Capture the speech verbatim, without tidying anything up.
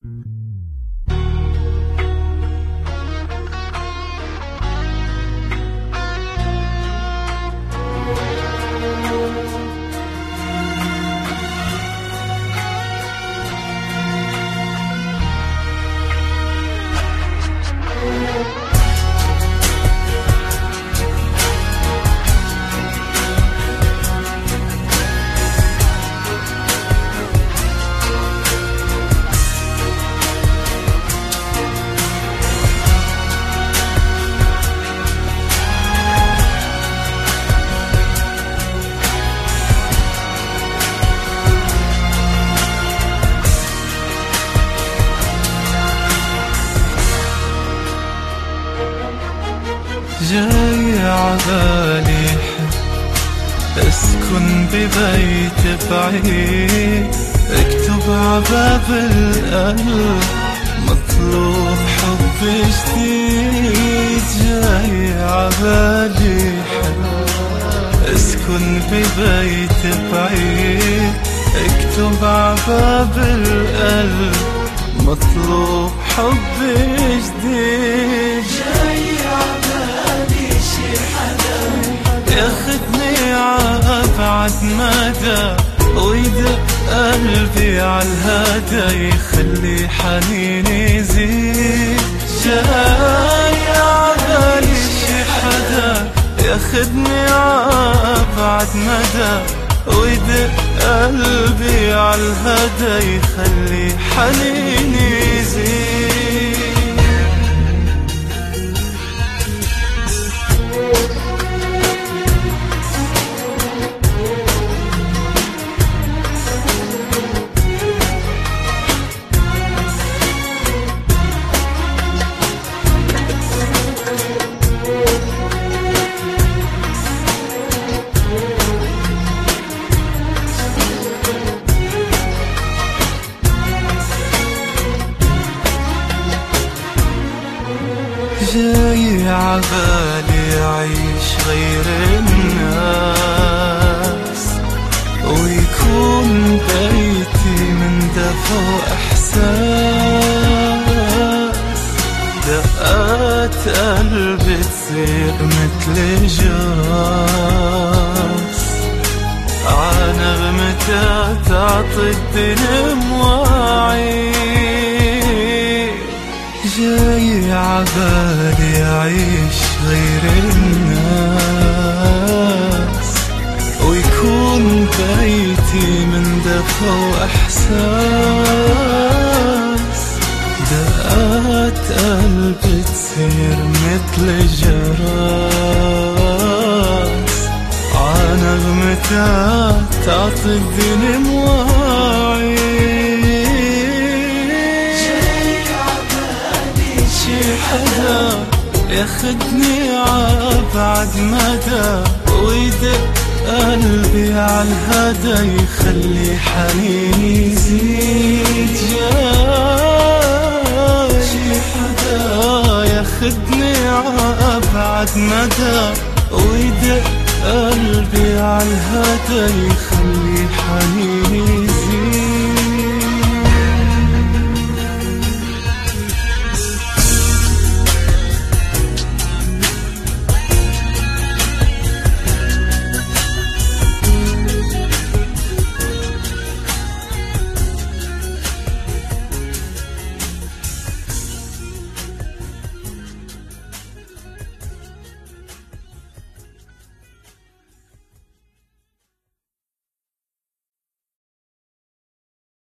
جاي عبالي حب اسكن ببيت بعيد، اكتب عباب القلب مطلوب حب جديد. جاي عبالي حب اسكن ببيت بعيد، اكتب عباب القلب مطلوب حب جديد. جاي عبالي شي حدا ياخدني عأبعد مدى ويدق قلبي عالهدى، يخلي حنيني يزيد. جاي عبالي شي حدا ياخدني عأبعد مدى ويدق قلبي عالهدى، يخلي حنيني يزيد. جاي عبالي أعيش غير الناس، ويكون بيتي من دفى وإحساس. دقات قلبي تصير متل جراس، عانغمتها تعطي الدنيا مواعيد. جاي عبالي أعيش غير الناس، ويكون بيتي من دفى وإحساس. دقات قلبي تصير متل جراس، عانغمتها تعطي الدنيا مواعيد. شي حدا ياخدني عأبعد مدى ويدق قلبي عالهدى، يخلي حنيني يزيد. جاي شي حدا ياخدني عأبعد مدى ويدق قلبي عالهدى، يخلي حنيني